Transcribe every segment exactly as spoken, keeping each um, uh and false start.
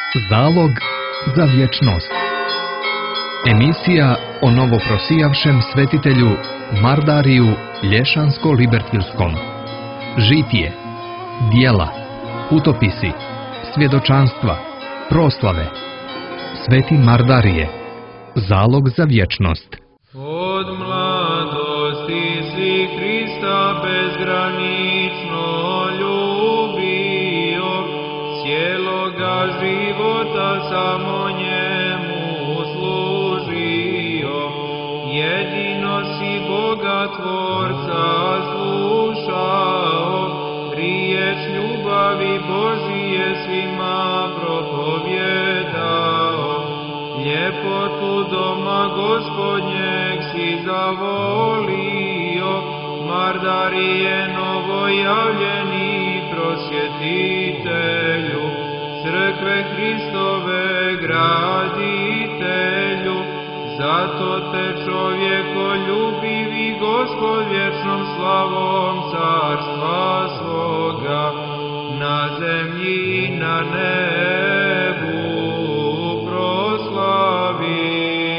Zalog za vječnost. Emisija o novoprosijavšem svetitelju Mardariju Lješansko-Libertilskom. Žitije, dijela, putopisi, svjedočanstva, proslave. Sveti Mardarije. Zalog za vječnost. Od mladosti si Hrista bezgranično ljubio, cijeloga života samo njemu služio. Jedino si Boga Tvorca slušao, riječ ljubavi Božije svima propovjedao. Ljepotu doma Gospodnjeg si zavolio, Mardarije novojavljeni prosvjetitelju, crkve Hristove graditelju. Zato te čovjekoljubivi Gospod vječnom slavom carstva svoga na zemlji i na nebu proslavi.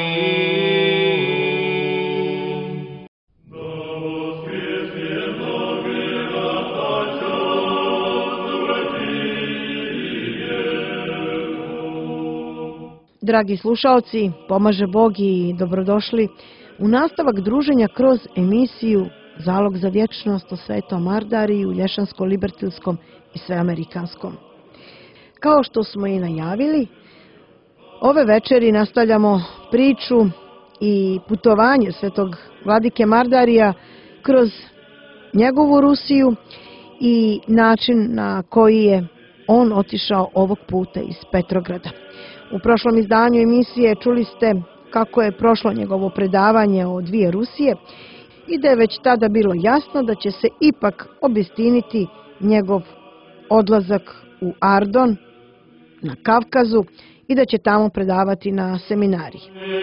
Dragi slušalci, pomaže Bog i dobrodošli u nastavak druženja kroz emisiju Zalog za vječnost o Svetom Mardariju, Lješansko-Libertilskom i Sveamerikanskom. Kao što smo i najavili, ove večeri nastavljamo priču i putovanje Svetog Vladike Mardarija kroz njegovu Rusiju i način na koji je on otišao ovog puta iz Petrograda. U prošlom izdanju emisije čuli ste kako je prošlo njegovo predavanje o dvije Rusije i da je već tada bilo jasno da će se ipak obistiniti njegov odlazak u Ardon, na Kavkazu, i da će tamo predavati na seminariji.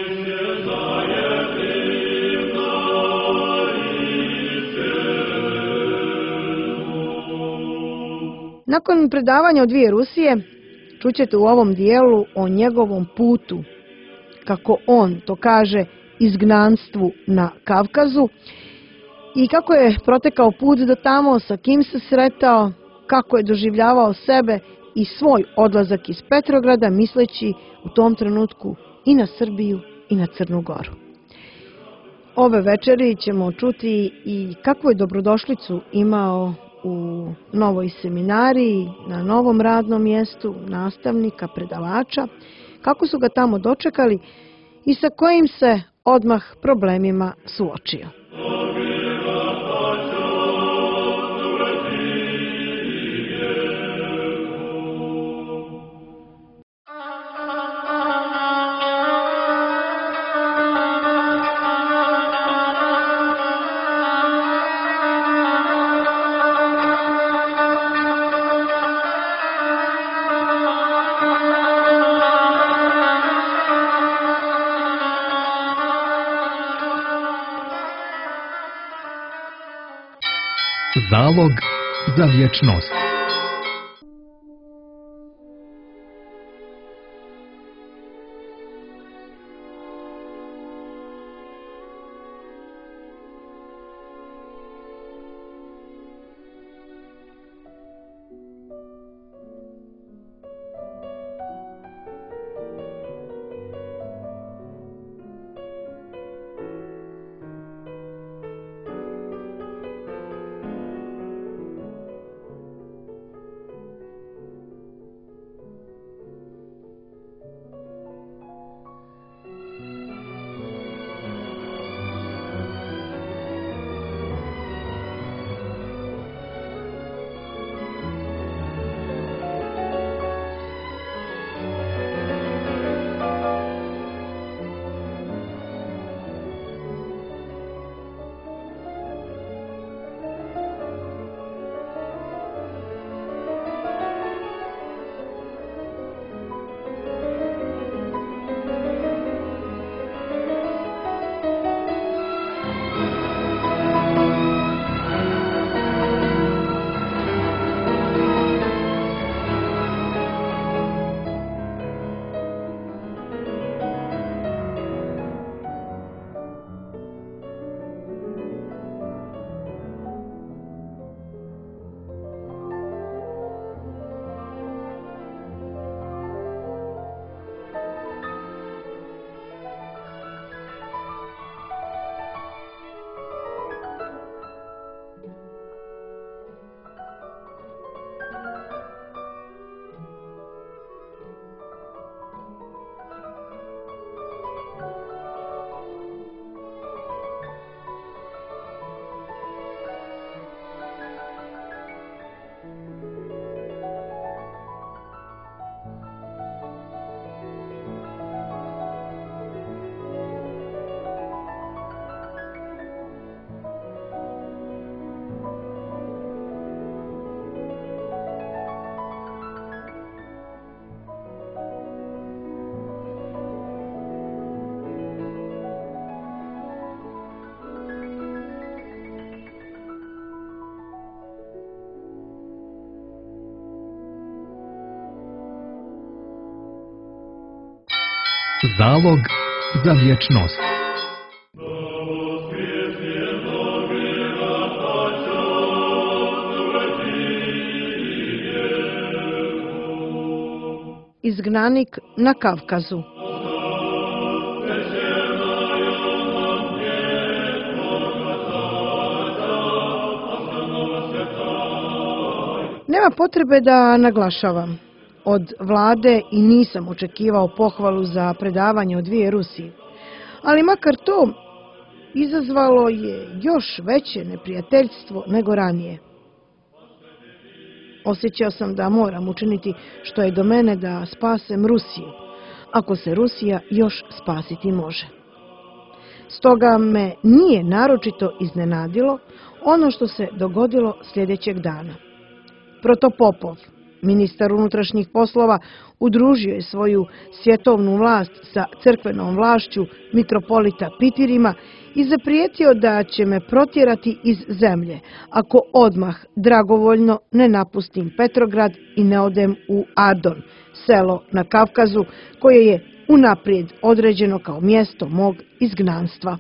Nakon predavanja o dvije Rusije, čućete u ovom dijelu o njegovom putu, kako on to kaže, izgnanstvu na Kavkazu i kako je protekao put do tamo, sa kim se sretao, kako je doživljavao sebe i svoj odlazak iz Petrograda, misleći u tom trenutku i na Srbiju i na Crnu Goru. Ove večeri ćemo čuti i kakvu je dobrodošlicu imao u novoj seminariji, na novom radnom mjestu nastavnika, predavača, kako su ga tamo dočekali i sa kojim se odmah problemima suočio. Zalog za vječnost. Zalog za vječnost. Izgnanik na Kavkazu. Nema potrebe da naglašavam. Od vlade i nisam očekivao pohvalu za predavanje o dvije Rusije, ali makar to izazvalo je još veće neprijateljstvo nego ranije. Osjećao sam da moram učiniti što je do mene da spasem Rusiju, ako se Rusija još spasiti može. Stoga me nije naročito iznenadilo ono što se dogodilo sljedećeg dana. Protopopov, ministar unutrašnjih poslova, udružio je svoju svjetovnu vlast sa crkvenom vlašću mitropolita Pitirima i zaprijetio da će me protjerati iz zemlje ako odmah dragovoljno ne napustim Petrograd i ne odem u Ardon, selo na Kavkazu koje je unaprijed određeno kao mjesto mog izgnanstva.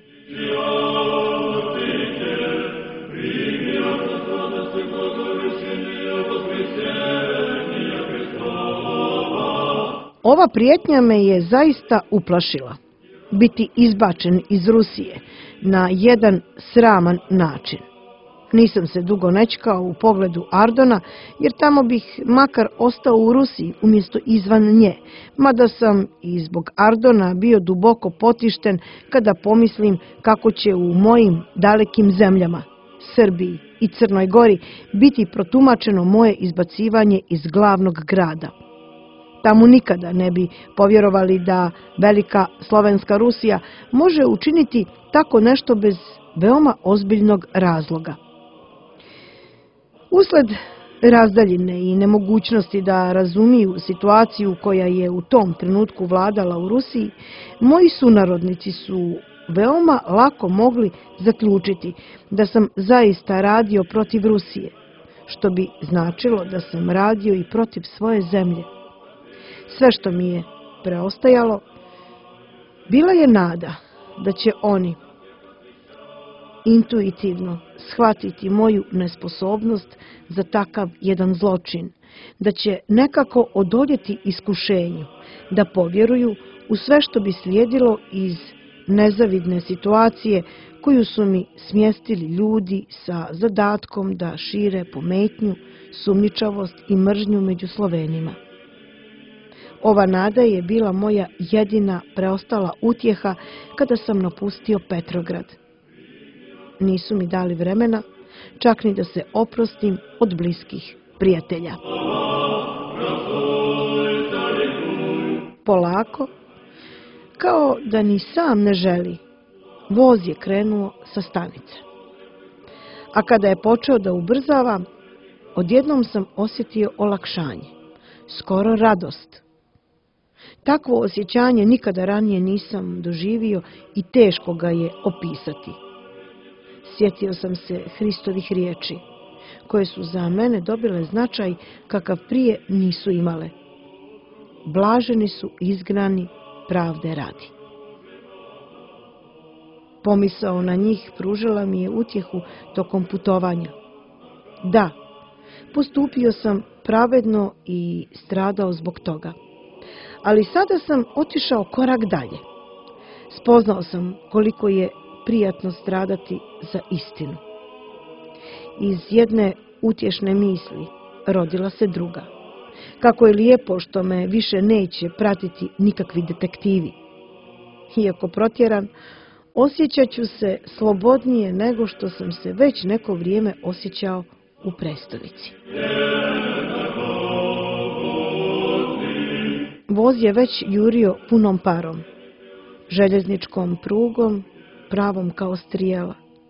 Ova prijetnja me je zaista uplašila. Biti izbačen iz Rusije na jedan sraman način. Nisam se dugo nečkao u pogledu Ardona, jer tamo bih makar ostao u Rusiji umjesto izvan nje, mada sam i zbog Ardona bio duboko potišten kada pomislim kako će u mojim dalekim zemljama, Srbiji i Crnoj Gori, biti protumačeno moje izbacivanje iz glavnog grada. Tamo nikada ne bi povjerovali da velika slovenska Rusija može učiniti tako nešto bez veoma ozbiljnog razloga. Usled razdaljine i nemogućnosti da razumiju situaciju koja je u tom trenutku vladala u Rusiji, moji sunarodnici su veoma lako mogli zaključiti da sam zaista radio protiv Rusije, što bi značilo da sam radio i protiv svoje zemlje. Sve što mi je preostajalo bila je nada da će oni intuitivno shvatiti moju nesposobnost za takav jedan zločin, da će nekako odoljeti iskušenju, da povjeruju u sve što bi slijedilo iz nezavidne situacije koju su mi smjestili ljudi sa zadatkom da šire pometnju, sumnjičavost i mržnju među Slovenima. Ova nada je bila moja jedina preostala utjeha kada sam napustio Petrograd. Nisu mi dali vremena, čak ni da se oprostim od bliskih prijatelja. Polako, kao da ni sam ne želi, voz je krenuo sa stanice. A kada je počeo da ubrzava, odjednom sam osjetio olakšanje, skoro radost. Takvo osjećanje nikada ranije nisam doživio i teško ga je opisati. Sjetio sam se Hristovih riječi, koje su za mene dobile značaj kakav prije nisu imale. Blaženi su izgnani pravde radi. Pomisao na njih pružila mi je utjehu tokom putovanja. Da, postupio sam pravedno i stradao zbog toga. Ali sada sam otišao korak dalje. Spoznao sam koliko je prijatno stradati za istinu. Iz jedne utješne misli rodila se druga. Kako je lijepo što me više neće pratiti nikakvi detektivi. Iako protjeran, osjećat ću se slobodnije nego što sam se već neko vrijeme osjećao u prestonici. Voz je već jurio punom parom, željezničkom prugom, pravom kao strijela.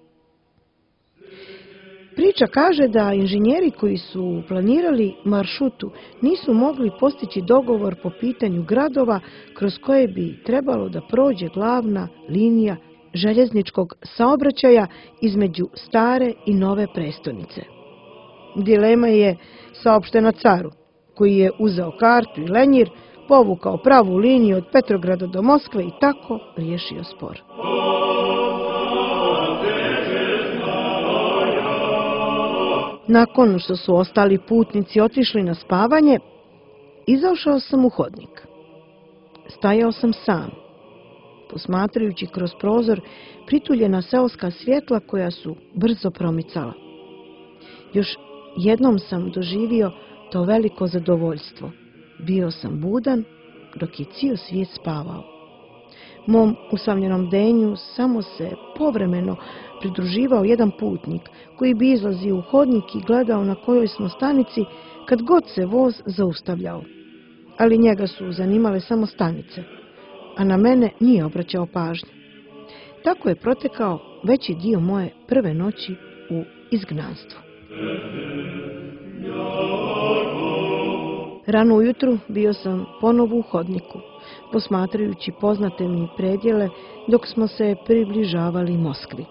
Priča kaže da inženjeri koji su planirali maršrutu nisu mogli postići dogovor po pitanju gradova kroz koje bi trebalo da prođe glavna linija željezničkog saobraćaja između stare i nove prestonice. Dilema je saopštena caru, koji je uzeo kartu i lenjir, povukao pravu liniju od Petrograda do Moskve i tako riješio spor. Nakon što su ostali putnici otišli na spavanje, izašao sam u hodnik. Stajao sam sam, posmatrajući kroz prozor prituljena seoska svjetla koja su brzo promicala. Još jednom sam doživio to veliko zadovoljstvo. Bio sam budan dok je cijel svijet spavao. Mom usamljenom denju samo se povremeno pridruživao jedan putnik koji bi izlazio u hodnik i gledao na kojoj smo stanici kad god se voz zaustavljao. Ali njega su zanimale samo stanice, a na mene nije obraćao pažnju. Tako je protekao veći dio moje prve noći u izgnanstvu. Rano ujutru bio sam ponovo u hodniku, posmatrajući poznate mi predjele dok smo se približavali Moskvi.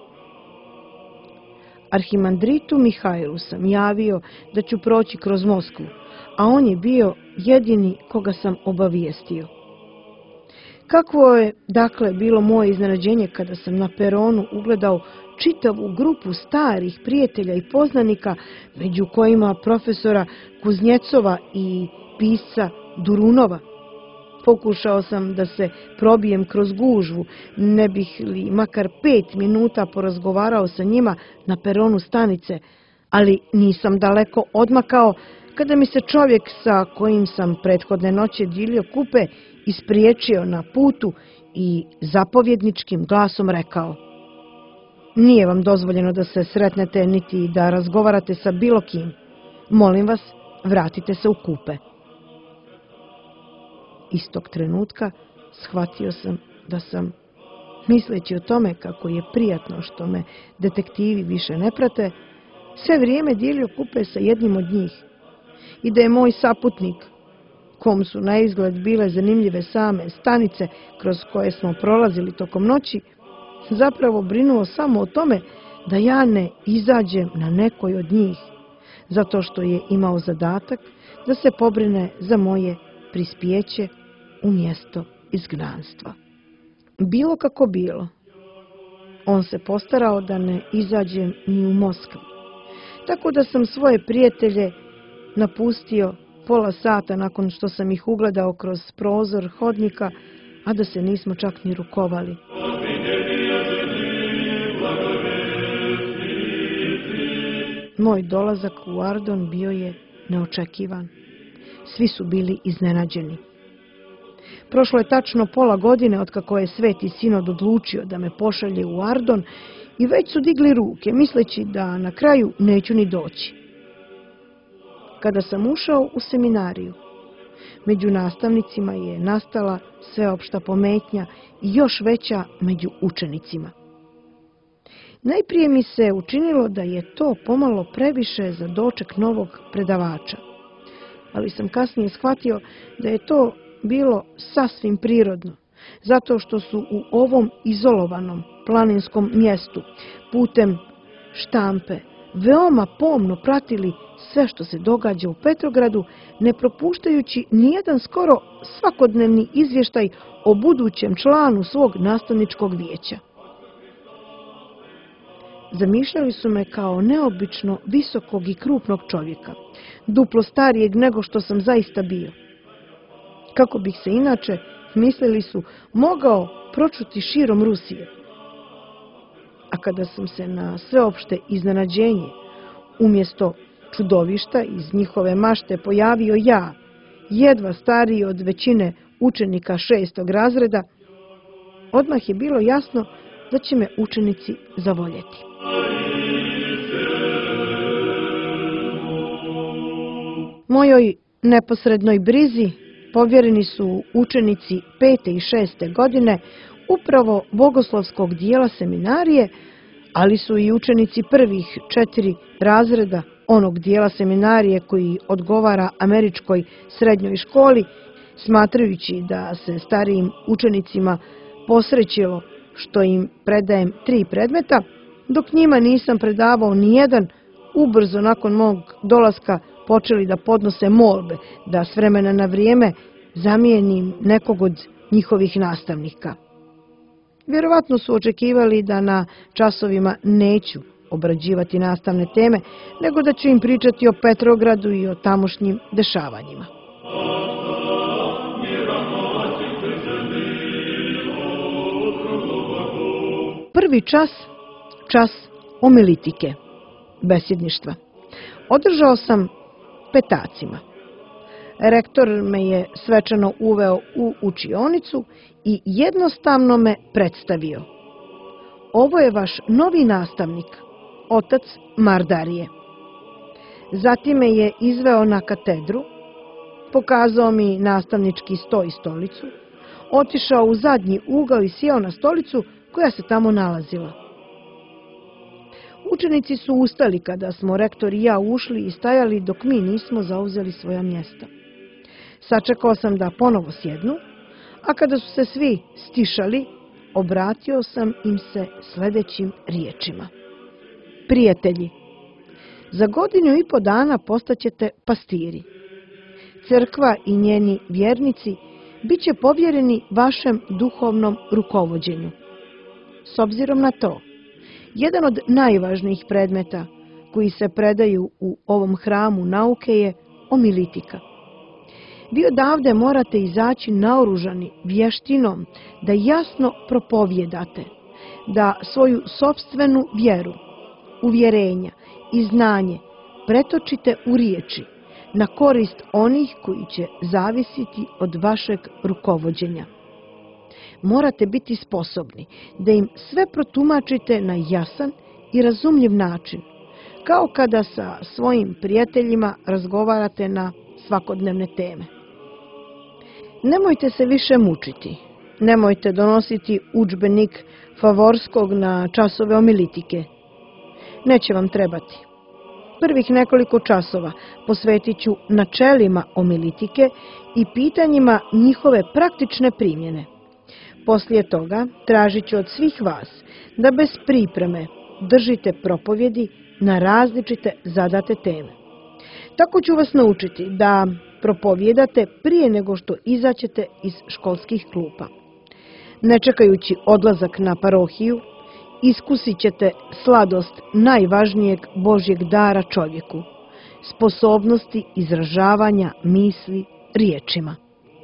Arhimandritu Mihajlu sam javio da ću proći kroz Moskvu, a on je bio jedini koga sam obavijestio. Kakvo je, dakle, bilo moje iznenađenje kada sam na peronu ugledao čitavu grupu starih prijatelja i poznanika, među kojima profesora Kuznjecova i pisca Durunova. Pokušao sam da se probijem kroz gužvu, ne bih li makar pet minuta porazgovarao sa njima na peronu stanice, ali nisam daleko odmakao kada mi se čovjek sa kojim sam prethodne noći dijelio kupe ispriječio na putu i zapovjedničkim glasom rekao: "Nije vam dozvoljeno da se sretnete niti da razgovarate sa bilo kim. Molim vas, vratite se u kupe." Istog trenutka shvatio sam da sam, misleći o tome kako je prijatno što me detektivi više ne prate, sve vrijeme dijelio kupe sa jednim od njih i da je moj saputnik, kom su na izgled bile zanimljive same stanice kroz koje smo prolazili tokom noći, zapravo brinuo samo o tome da ja ne izađem na nekoj od njih, zato što je imao zadatak da se pobrine za moje prispjeće u mjesto izgnanstva. Bilo kako bilo, on se postarao da ne izađem ni u Moskvu, tako da sam svoje prijatelje napustio pola sata nakon što sam ih ugledao kroz prozor hodnika, a da se nismo čak ni rukovali. Moj dolazak u Ardon bio je neočekivan. Svi su bili iznenađeni. Prošlo je tačno pola godine otkako je Sveti Sinod odlučio da me pošalje u Ardon i već su digli ruke, misleći da na kraju neću ni doći. Kada sam ušao u seminariju, među nastavnicima je nastala sveopšta pometnja i još veća među učenicima. Najprije mi se učinilo da je to pomalo previše za doček novog predavača, ali sam kasnije shvatio da je to bilo sasvim prirodno, zato što su u ovom izolovanom planinskom mjestu putem štampe veoma pomno pratili sve što se događa u Petrogradu, ne propuštajući nijedan skoro svakodnevni izvještaj o budućem članu svog nastavničkog vijeća. Zamišljali su me kao neobično visokog i krupnog čovjeka, duplo starijeg nego što sam zaista bio. Kako bih se inače, mislili su, mogao pročuti širom Rusije. A kada sam se na sveopšte iznenađenje, umjesto čudovišta iz njihove mašte pojavio ja, jedva stariji od većine učenika šestog razreda, odmah je bilo jasno da će me učenici zavoljeti. Mojoj neposrednoj brizi povjereni su učenici pete i šeste godine upravo bogoslovskog dijela seminarije, ali su i učenici prvih četiri razreda onog dijela seminarije koji odgovara američkoj srednjoj školi, smatrajući da se starijim učenicima posrećilo što im predajem tri predmeta, dok njima nisam predavao ni jedan, ubrzo nakon mog dolaska počeli da podnose molbe da s vremena na vrijeme zamijenim nekog od njihovih nastavnika. Vjerovatno su očekivali da na časovima neću obrađivati nastavne teme, nego da ću im pričati o Petrogradu i o tamošnjim dešavanjima. Prvi čas, čas omilitike, besjedništva, održao sam petacima. Rektor me je svečano uveo u učionicu i jednostavno me predstavio. Ovo je vaš novi nastavnik, otac Mardarije. Zatim me je izveo na katedru, pokazao mi nastavnički sto i stolicu, otišao u zadnji ugao i sjeo na stolicu koja se tamo nalazila. Učenici su ustali kada smo rektor i ja ušli i stajali dok mi nismo zauzeli svoja mjesta. Sačekao sam da ponovo sjednu, a kada su se svi stišali, obratio sam im se sljedećim riječima. Prijatelji, za godinu i po dana postaćete pastiri. Crkva i njeni vjernici bit će povjereni vašem duhovnom rukovođenju. S obzirom na to, jedan od najvažnijih predmeta koji se predaju u ovom hramu nauke je omilitika. Vi odavde morate izaći naoružani vještinom da jasno propovjedate, da svoju sopstvenu vjeru, uvjerenja i znanje pretočite u riječi na korist onih koji će zavisiti od vašeg rukovođenja. Morate biti sposobni da im sve protumačite na jasan i razumljiv način, kao kada sa svojim prijateljima razgovarate na svakodnevne teme. Nemojte se više mučiti, nemojte donositi udžbenik Favorskog na časove omilitike. Neće vam trebati. Prvih nekoliko časova posvetit ću načelima omilitike i pitanjima njihove praktične primjene. Poslije toga tražit ću od svih vas da bez pripreme držite propovjedi na različite zadate teme. Tako ću vas naučiti da propovjedate prije nego što izađete iz školskih klupa. Ne čekajući odlazak na parohiju, iskusit ćete sladost najvažnijeg Božjeg dara čovjeku, sposobnosti izražavanja misli riječima.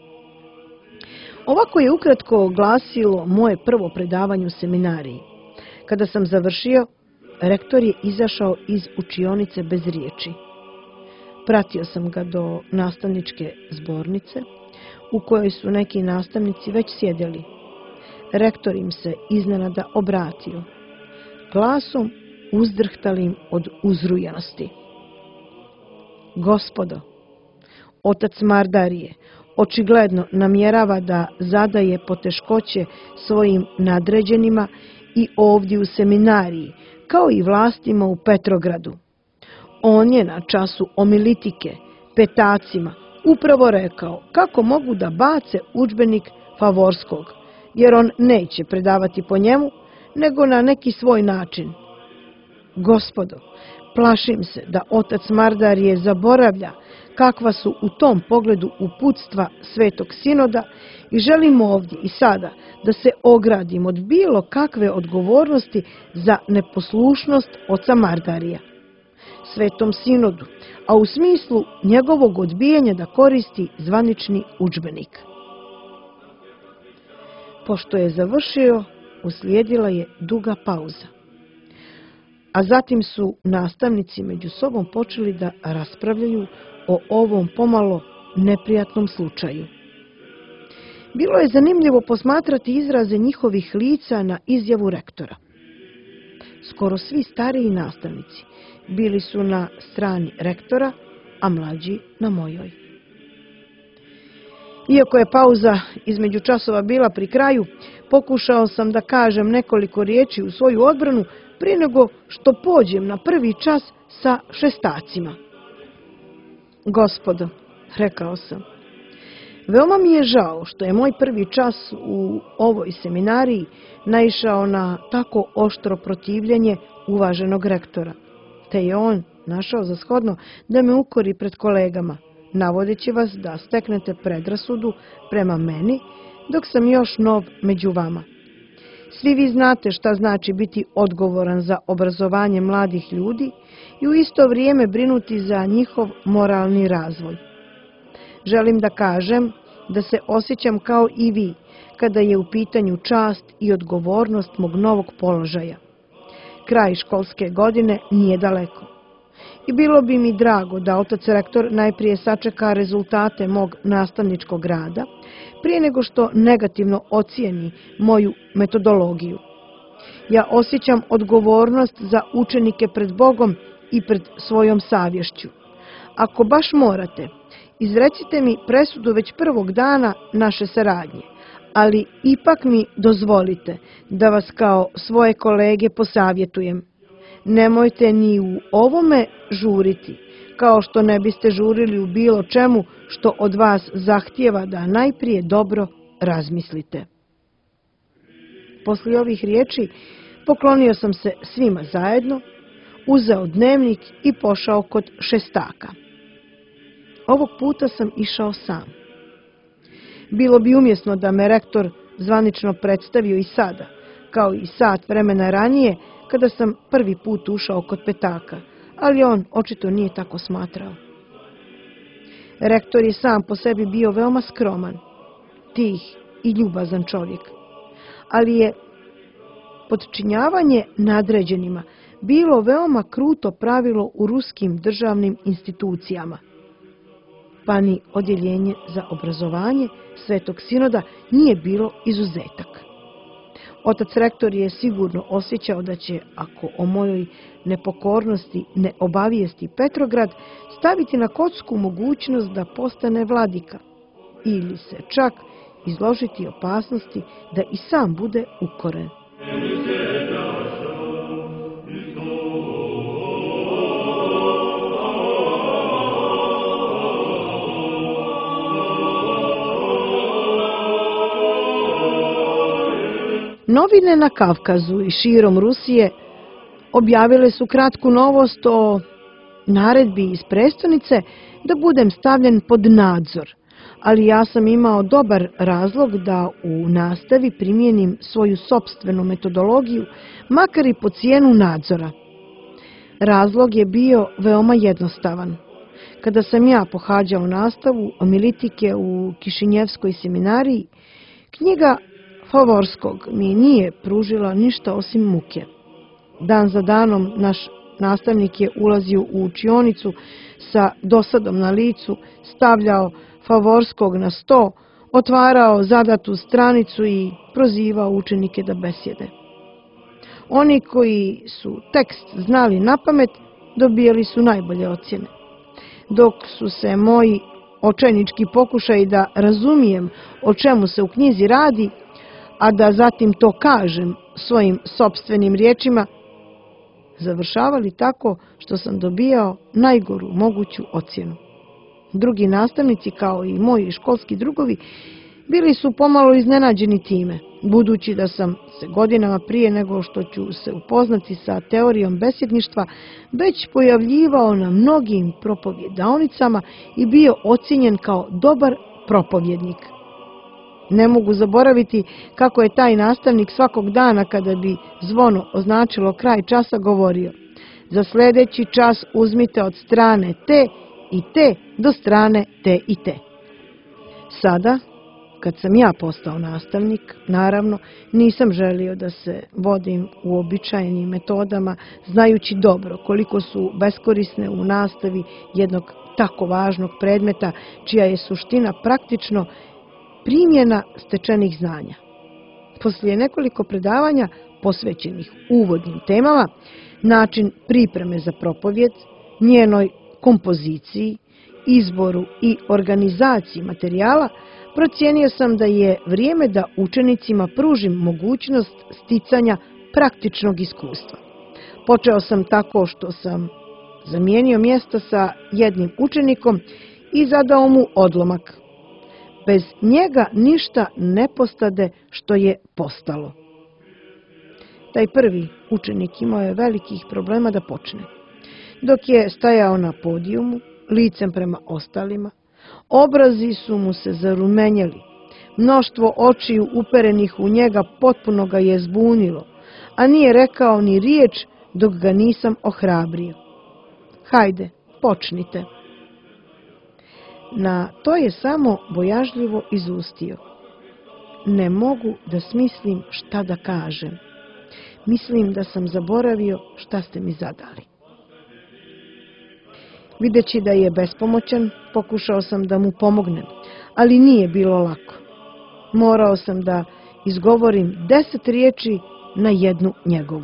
Ovako je ukratko glasilo moje prvo predavanje u seminariji. Kada sam završio, rektor je izašao iz učionice bez riječi. Pratio sam ga do nastavničke zbornice, u kojoj su neki nastavnici već sjedili. Rektor im se iznenada obratio, glasom uzdrhtalim od uzrujanosti. Gospodo, otac Mardarije očigledno namjerava da zadaje poteškoće svojim nadređenima i ovdje u seminariji, kao i vlastima u Petrogradu. On je na času omilitike petacima upravo rekao kako mogu da bace udžbenik Favorskog, jer on neće predavati po njemu, nego na neki svoj način. Gospodo, plašim se da otac Mardarije zaboravlja kakva su u tom pogledu uputstva Svetog Sinoda i želim ovdje i sada da se ogradim od bilo kakve odgovornosti za neposlušnost oca Mardarija. Svetom Sinodu, a u smislu njegovog odbijanja da koristi zvanični udžbenik. Pošto je završio, uslijedila je duga pauza. A zatim su nastavnici među sobom počeli da raspravljaju o ovom pomalo neprijatnom slučaju. Bilo je zanimljivo posmatrati izraze njihovih lica na izjavu rektora. Skoro svi stariji nastavnici bili su na strani rektora, a mlađi na mojoj. Iako je pauza između časova bila pri kraju, pokušao sam da kažem nekoliko riječi u svoju odbranu prije nego što pođem na prvi čas sa šestacima. Gospodo, rekao sam, veoma mi je žao što je moj prvi čas u ovoj seminariji naišao na tako oštro protivljenje uvaženog rektora, te je on našao za shodno da me ukori pred kolegama, navodeći vas da steknete predrasudu prema meni, dok sam još nov među vama. Svi vi znate šta znači biti odgovoran za obrazovanje mladih ljudi i u isto vrijeme brinuti za njihov moralni razvoj. Želim da kažem da se osjećam kao i vi kada je u pitanju čast i odgovornost mog novog položaja. Kraj školske godine nije daleko. I bilo bi mi drago da otac rektor najprije sačeka rezultate mog nastavničkog rada, prije nego što negativno ocijeni moju metodologiju. Ja osjećam odgovornost za učenike pred Bogom i pred svojom savješću. Ako baš morate, izrecite mi presudu već prvog dana naše saradnje, ali ipak mi dozvolite da vas kao svoje kolege posavjetujem. Nemojte ni u ovome žuriti, kao što ne biste žurili u bilo čemu što od vas zahtijeva da najprije dobro razmislite. Poslije ovih riječi poklonio sam se svima zajedno, uzeo dnevnik i pošao kod Šestaka. Ovog puta sam išao sam. Bilo bi umjesno da me rektor zvanično predstavio i sada, kao i sat vremena ranije, kada sam prvi put ušao kod Petaka, ali on očito nije tako smatrao. Rektor je sam po sebi bio veoma skroman, tih i ljubazan čovjek, ali je podčinjavanje nadređenima bilo veoma kruto pravilo u ruskim državnim institucijama, pa ni odjeljenje za obrazovanje Svetog Sinoda nije bilo izuzetak. Otac rektor je sigurno osjećao da će, ako o mojoj nepokornosti ne obavijesti Petrograd, staviti na kocku mogućnost da postane vladika ili se čak izložiti opasnosti da i sam bude ukoren. Novine na Kavkazu i širom Rusije objavile su kratku novost o naredbi iz prestonice da budem stavljen pod nadzor, ali ja sam imao dobar razlog da u nastavi primijenim svoju sopstvenu metodologiju, makar i po cijenu nadzora. Razlog je bio veoma jednostavan. Kada sam ja pohađao nastavu omilitike u Kišinjevskoj seminariji, knjiga Favorskog mi nije pružila ništa osim muke. Dan za danom naš nastavnik je ulazio u učionicu sa dosadom na licu, stavljao Favorskog na sto, otvarao zadatu stranicu i prozivao učenike da besjede. Oni koji su tekst znali napamet, dobijali su najbolje ocjene, dok su se moji očajnički pokušaji da razumijem o čemu se u knjizi radi, a da zatim to kažem svojim sopstvenim riječima, završavali tako što sam dobijao najgoru moguću ocjenu. Drugi nastavnici, kao i moji školski drugovi, bili su pomalo iznenađeni time, budući da sam se godinama prije nego što ću se upoznati sa teorijom besjedništva već pojavljivao na mnogim propovjedaonicama i bio ocijenjen kao dobar propovjednik. Ne mogu zaboraviti kako je taj nastavnik svakog dana kada bi zvono označilo kraj časa govorio: za sljedeći čas uzmite od strane te i te do strane te i te. Sada, kad sam ja postao nastavnik, naravno nisam želio da se vodim uobičajenim metodama, znajući dobro koliko su beskorisne u nastavi jednog tako važnog predmeta, čija je suština praktično primjena stečenih znanja. Poslije nekoliko predavanja posvećenih uvodnim temama, način pripreme za propovjed, njenoj kompoziciji, izboru i organizaciji materijala, procijenio sam da je vrijeme da učenicima pružim mogućnost sticanja praktičnog iskustva. Počeo sam tako što sam zamijenio mjesta sa jednim učenikom i zadao mu odlomak: bez njega ništa ne postade što je postalo. Taj prvi učenik imao je velikih problema da počne. Dok je stajao na podijumu, licem prema ostalima, Obrazi su mu se zarumenjeli. Mnoštvo očiju uperenih u njega potpuno ga je zbunilo, a nije rekao ni riječ dok ga nisam ohrabrio. Hajde, počnite. Na to je samo bojažljivo izustio. Ne mogu da smislim šta da kažem. Mislim da sam zaboravio šta ste mi zadali. Videći da je bespomoćan, pokušao sam da mu pomognem, ali nije bilo lako. Morao sam da izgovorim deset riječi na jednu njegovu.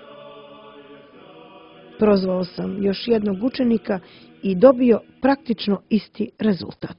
Prozvao sam još jednog učenika i dobio praktično isti rezultat.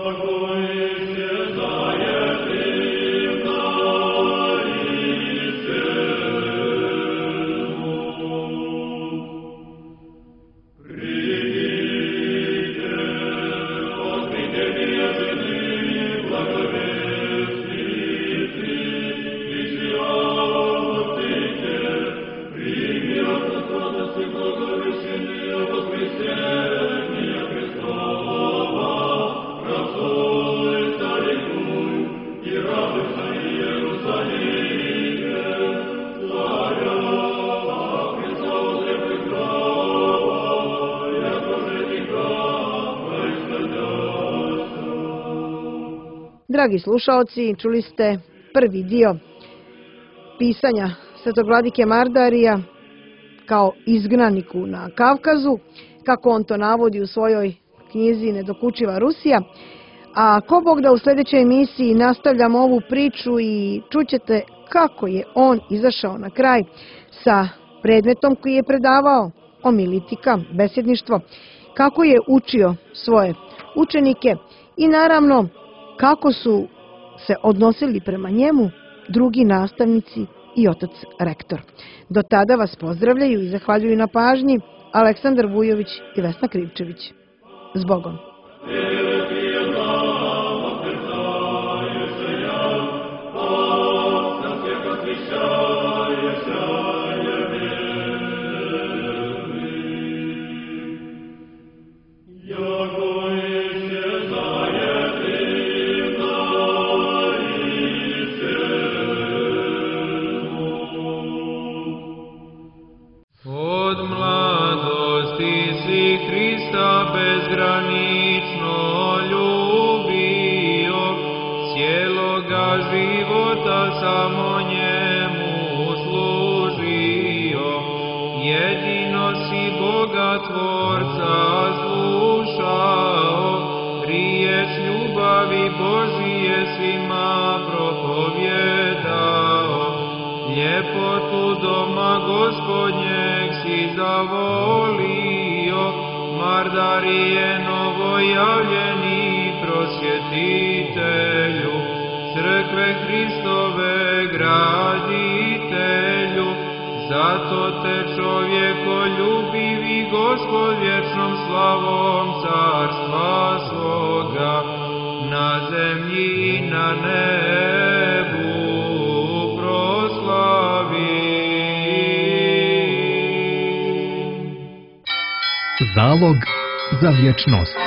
Dragi slušaoci, čuli ste prvi dio pisanja Svetog vladike Mardarija kao izgnaniku na Kavkazu, kako on to navodi u svojoj knjizi Nedokučiva Rusija. A ko Bog da u sljedećoj emisiji nastavljamo ovu priču i čućete kako je on izašao na kraj sa predmetom koji je predavao, homilitika, besjedništvo, kako je učio svoje učenike i naravno kako su se odnosili prema njemu drugi nastavnici i otac rektor. Do tada vas pozdravljaju i zahvaljuju na pažnji Aleksandar Vujović i Vesna Krivčević. Zbogom! Bezgranično ljubio, cijeloga života samo njemu služio. Jedino si Boga Tvorca slušao, riječ ljubavi Božije svima propovjedao. Ljepotu doma Gospodnjeg si zavolio, Mardarije novojavljeni prosvjetitelju, crkve Hristove graditelju. Zato te čovjeko ljubivi Gospod vječnom slavom carstva svoga, na zemlji i na nebu proslavi. Zalog za vječnost.